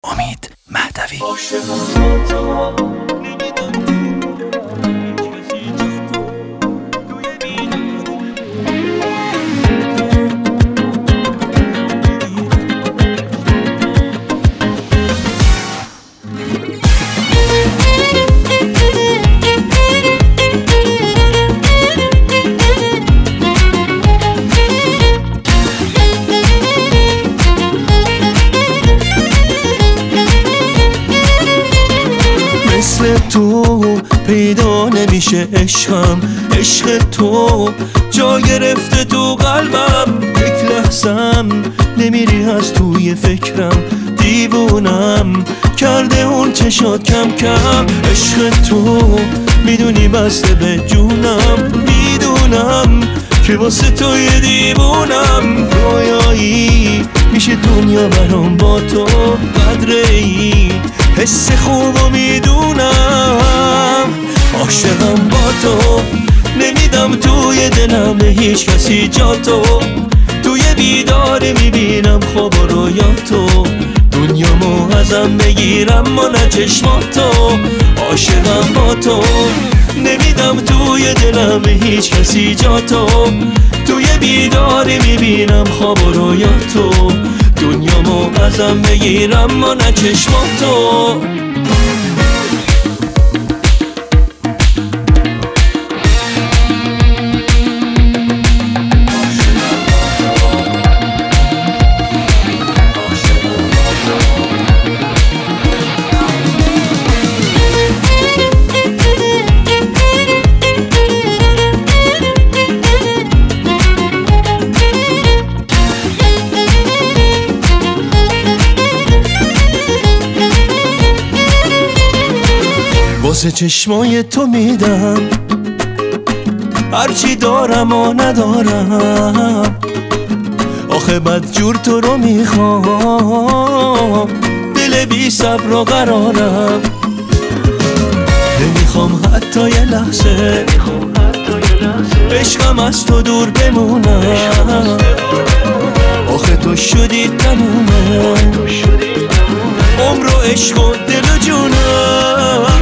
امید مهدوی. مثل تو پیدا نمیشه عشقم، عشق تو جا گرفته تو قلبم. یک لحظم نمیری از توی فکرم، دیوونم کرده اون چشات کم کم. عشق تو میدونی بسته به جونم، میدونم که واسه توی دیوونم. رویایی میشه دنیا برام با تو، قدره ای حس خوبو میدونم. عاشقم با تو، نمیدم توی دلم به هیچ کسی جا تو. توی بیداری میبینم خواب و رویاتو، دنیامو ازم بگیرم ما نه چشماتو. عاشقم با تو، نمیدم توی دلم به هیچ کسی جا تو. توی بیداری میبینم خواب و رویاتو، دنیامو ازم بگیرم ما نه چشماتو. واسه چشمای تو میدم هرچی دارم و ندارم. آخه بد جور تو رو میخوام، دل بی صبر و قرارم. نمیخوام حتی یه لحظه عشقم از تو دور بمونم. آخه تو شدی تمومه عمر و عشق و دل و جونم.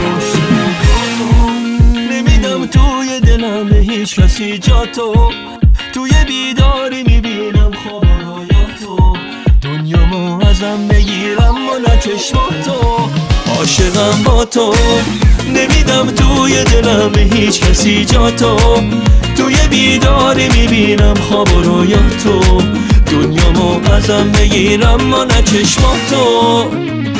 نمیدم توی دلم به هیچ کسی جا تو. توی بیداری میبینم خواب و رویاتو، دنیامو ازم بگیرم و نه چشماتو. عاشقم با تو، نمیدم توی دلم به هیچ کسی جا تو. توی بیداری میبینم خواب و رویاتو، دنیامو ازم بگیرم و نه چشماتو.